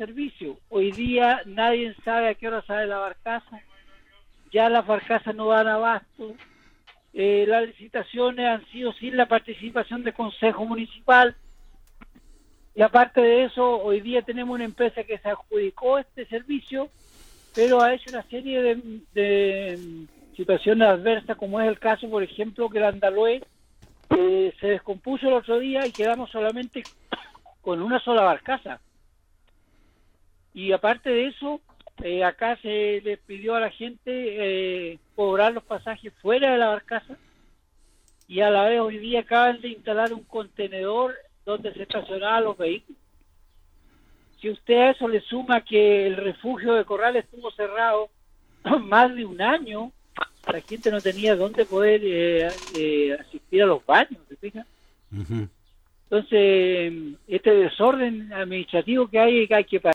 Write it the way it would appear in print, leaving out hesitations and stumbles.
servicio. Hoy día nadie sabe a qué hora sale la barcaza, ya las barcazas no dan abasto, las licitaciones han sido sin la participación del Consejo Municipal, y aparte de eso, hoy día tenemos una empresa que se adjudicó este servicio, pero ha hecho una serie de situaciones adversas, como es el caso, por ejemplo, que el Andalue se descompuso el otro día y quedamos solamente con una sola barcaza. Y aparte de eso, acá se les pidió a la gente cobrar los pasajes fuera de la barcaza, y a la vez hoy día acaban de instalar un contenedor donde se estacionaban los vehículos. Si usted a eso le suma que el refugio de Corrales estuvo cerrado más de un año, la gente no tenía dónde poder asistir a los baños, ¿se fija? Uh-huh. Entonces, este desorden administrativo que hay que parar.